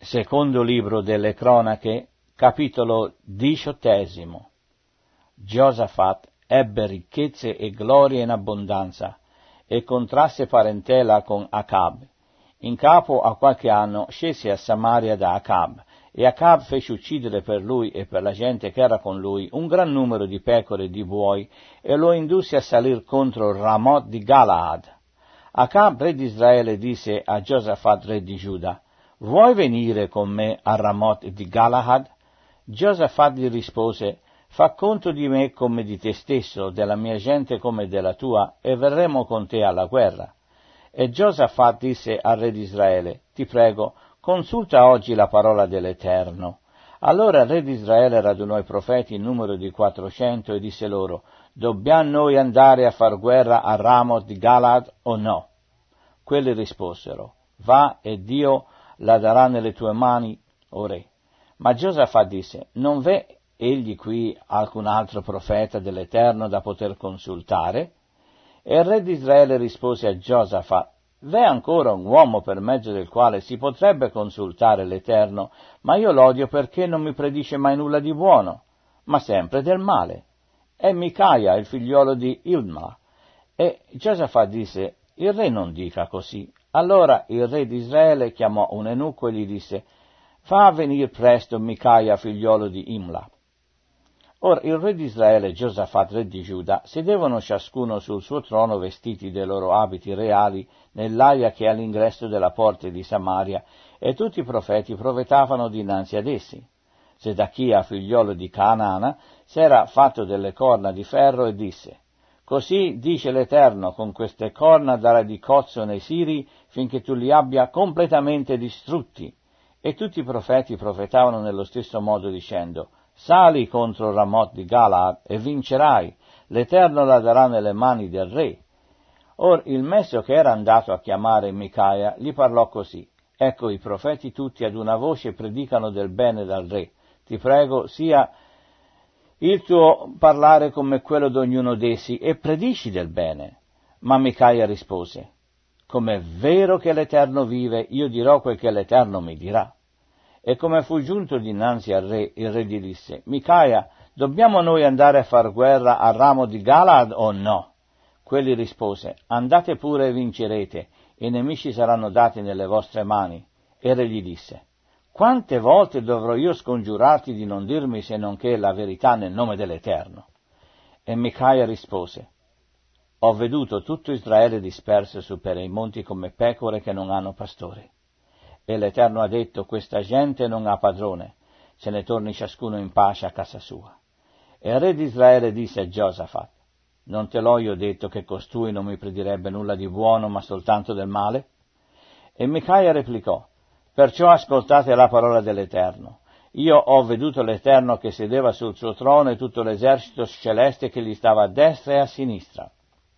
Secondo libro delle Cronache, capitolo 18. Giosafat ebbe ricchezze e gloria in abbondanza e contrasse parentela con Acab. In capo a qualche anno scese a Samaria da Acab, e Acab fece uccidere per lui e per la gente che era con lui un gran numero di pecore e di buoi, e lo indusse a salir contro Ramoth di Galaad. Acab, re di Israele, disse a Giosafat, re di Giuda: «Vuoi venire con me a Ramoth di Galaad?» Giosafat gli rispose: «Fa conto di me come di te stesso, della mia gente come della tua, e verremo con te alla guerra». E Giosafat disse al re di Israele: «Ti prego, consulta oggi la parola dell'Eterno». Allora il re di Israele radunò i profeti in numero di 400 e disse loro: «Dobbiamo noi andare a far guerra a Ramoth di Galaad o no?» Quelli risposero: «Va, e Dio la darà nelle tue mani, o re». Ma Giosafat disse: «Non v'è egli qui alcun altro profeta dell'Eterno da poter consultare?» E il re di Israele rispose a Giosafat: «V'è ancora un uomo per mezzo del quale si potrebbe consultare l'Eterno, ma io l'odio perché non mi predice mai nulla di buono, ma sempre del male. È Micaia, il figliolo di Ilma». E Giosafat disse: «Il re non dica così». Allora il re di Israele chiamò un eunuco e gli disse: «Fa venir presto Micaia, figliolo di Imla». Ora il re di Israele e Giosafat, re di Giuda, sedevano ciascuno sul suo trono vestiti dei loro abiti reali nell'aia che è all'ingresso della porta di Samaria, e tutti i profeti profetavano dinanzi ad essi. Sedachia, figliolo di Canana, s'era fatto delle corna di ferro e disse: «Così dice l'Eterno, con queste corna darà di cozzo nei Siri finché tu li abbia completamente distrutti». E tutti i profeti profetavano nello stesso modo dicendo: «Sali contro Ramoth di Galaad e vincerai, l'Eterno la darà nelle mani del re». Or il messo che era andato a chiamare Micaia gli parlò così: «Ecco, i profeti tutti ad una voce predicano del bene dal re. Ti prego, sia il tuo parlare come quello d'ognuno d'essi, e predici del bene». Ma Micaia rispose: «Com'è vero che l'Eterno vive, io dirò quel che l'Eterno mi dirà». E come fu giunto dinanzi al re, il re gli disse: «Micaia, dobbiamo noi andare a far guerra a Ramoth di Galaad o no?» Quelli rispose: «Andate pure e vincerete, e i nemici saranno dati nelle vostre mani». E il re gli disse: «Quante volte dovrò io scongiurarti di non dirmi se non che la verità nel nome dell'Eterno?» E Micaia rispose: «Ho veduto tutto Israele disperso su per i monti come pecore che non hanno pastore. E l'Eterno ha detto: questa gente non ha padrone, se ne torni ciascuno in pace a casa sua». E il re di Israele disse a Giosafat: «Non te l'ho io detto che costui non mi predirebbe nulla di buono, ma soltanto del male?» E Micaia replicò: «Perciò ascoltate la parola dell'Eterno. Io ho veduto l'Eterno che sedeva sul suo trono e tutto l'esercito celeste che gli stava a destra e a sinistra».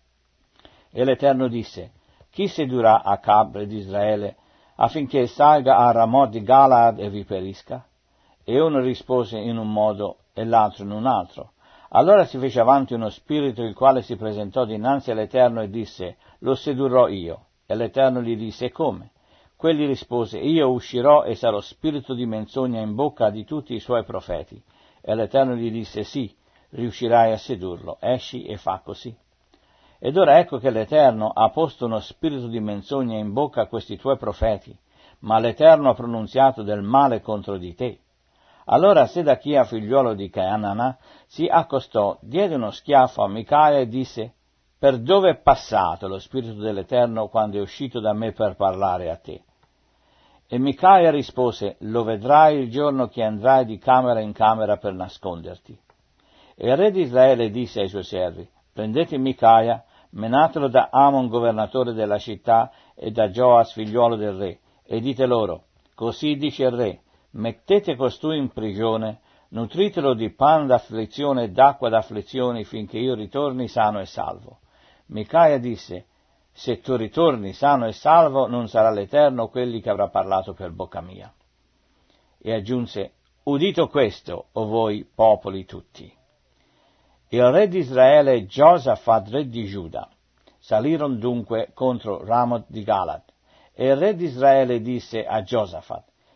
E l'Eterno disse: «Chi sedurà Acab, re di Israele, affinché salga a Ramoth di Galaad e vi perisca?» E uno rispose in un modo e l'altro in un altro. Allora si fece avanti uno spirito, il quale si presentò dinanzi all'Eterno e disse: «Lo sedurrò io». E l'Eterno gli disse: «E come?» Quelli rispose: «Io uscirò e sarò spirito di menzogna in bocca di tutti i suoi profeti». E l'Eterno gli disse: «Sì, riuscirai a sedurlo, esci e fa così». Ed ora ecco che l'Eterno ha posto uno spirito di menzogna in bocca a questi tuoi profeti, ma l'Eterno ha pronunziato del male contro di te». Allora Sedachia, figliuolo di Canana, si accostò, diede uno schiaffo a Micaia e disse: «Per dove è passato lo spirito dell'Eterno quando è uscito da me per parlare a te?» E Micaia rispose: «Lo vedrai il giorno che andrai di camera in camera per nasconderti». E il re di Israele disse ai suoi servi: «Prendete Micaia, menatelo da Amon, governatore della città, e da Gioas, figliuolo del re, e dite loro: così dice il re, mettete costui in prigione, nutritelo di pan d'afflizione e d'acqua d'afflizione finché io ritorni sano e salvo». Micaia disse: «Se tu ritorni sano e salvo, non sarà l'Eterno quelli che avrà parlato per bocca mia». E aggiunse: «Udito questo, o voi popoli tutti». Il re di Israele e Giosafat, re di Giuda, salirono dunque contro Ramoth di Galaad. E il re di Israele disse a Giosafat: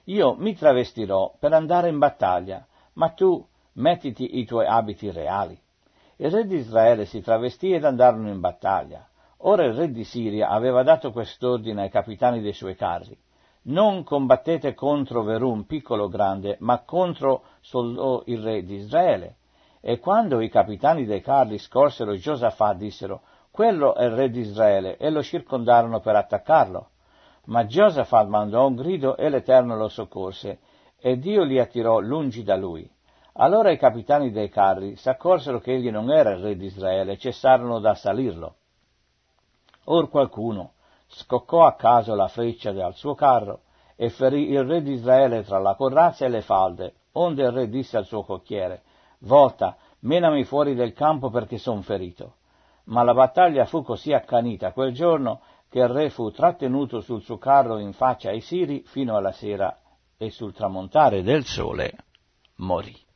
io mi travestirò per andare in battaglia, ma tu mettiti i tuoi abiti reali. Il re di Israele si travestì ed andarono in battaglia. Ora il re di Siria aveva dato quest'ordine ai capitani dei suoi carri: non combattete contro verum piccolo o grande, ma contro solo il re di Israele. E quando i capitani dei carri scorsero Giosafà, dissero: quello è il re di Israele, e lo circondarono per attaccarlo. Ma Giosafà mandò un grido e l'Eterno lo soccorse, e Dio li attirò lungi da lui. Allora i capitani dei carri s'accorsero che egli non era il re di Israele e cessarono d'assalirlo. Or qualcuno scoccò a caso la freccia dal suo carro e ferì il re di Israele tra la corazza e le falde, onde il re disse al suo cocchiere: volta, menami fuori del campo perché son ferito. Ma la battaglia fu così accanita quel giorno che il re fu trattenuto sul suo carro in faccia ai siri fino alla sera, e sul tramontare del sole morì.